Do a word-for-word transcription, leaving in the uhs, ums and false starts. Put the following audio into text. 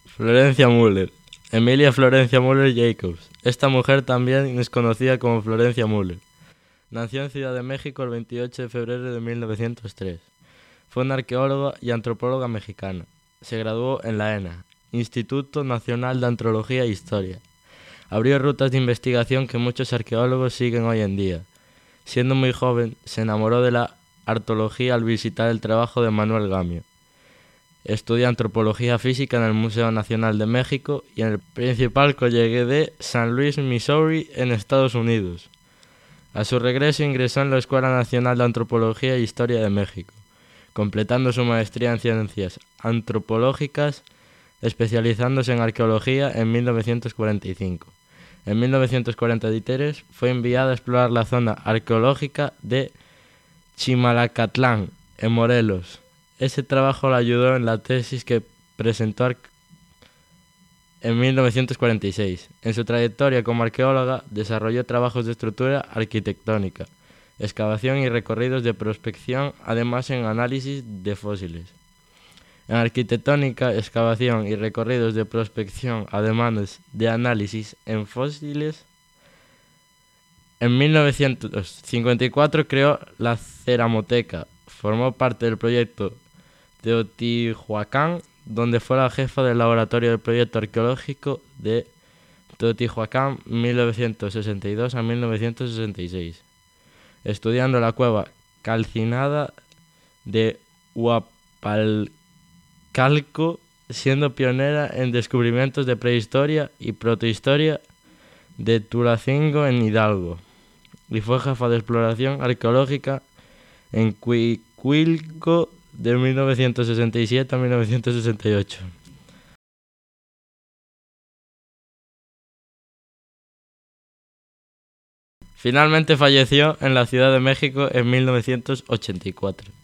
Florencia Müller. Emilia Florencia Müller Jacobs. Esta mujer también es conocida como Florencia Müller. Nació en Ciudad de México el veintiocho de febrero de mil novecientos tres. Fue una arqueóloga y antropóloga mexicana. Se graduó en la E N A, Instituto Nacional de Antropología e Historia. Abrió rutas de investigación que muchos arqueólogos siguen hoy en día. Siendo muy joven, se enamoró de la arqueología al visitar el trabajo de Manuel Gamio. Estudia antropología física en el Museo Nacional de México y en el principal college de San Luis, Missouri, en Estados Unidos. A su regreso ingresó en la Escuela Nacional de Antropología e Historia de México, completando su maestría en Ciencias Antropológicas, especializándose en arqueología en mil novecientos cuarenta y cinco. En mil novecientos cuarenta y tres fue enviada a explorar la zona arqueológica de Chimalacatlán, en Morelos. Ese trabajo la ayudó en la tesis que presentó en mil novecientos cuarenta y seis. En su trayectoria como arqueóloga desarrolló trabajos de estructura arquitectónica, excavación y recorridos de prospección, además en análisis de fósiles. En arquitectónica, excavación y recorridos de prospección, además de análisis en fósiles. En mil novecientos cincuenta y cuatro creó la Ceramoteca. Formó parte del proyecto Teotihuacán, donde fue la jefa del laboratorio del proyecto arqueológico de Teotihuacán mil novecientos sesenta y dos a mil novecientos sesenta y seis, estudiando la cueva calcinada de Huapalcalco, siendo pionera en descubrimientos de prehistoria y protohistoria de Tulacingo en Hidalgo, y fue jefa de exploración arqueológica en Cuicuilco de mil novecientos sesenta y siete a mil novecientos sesenta y ocho. Finalmente falleció en la Ciudad de México en mil novecientos ochenta y cuatro.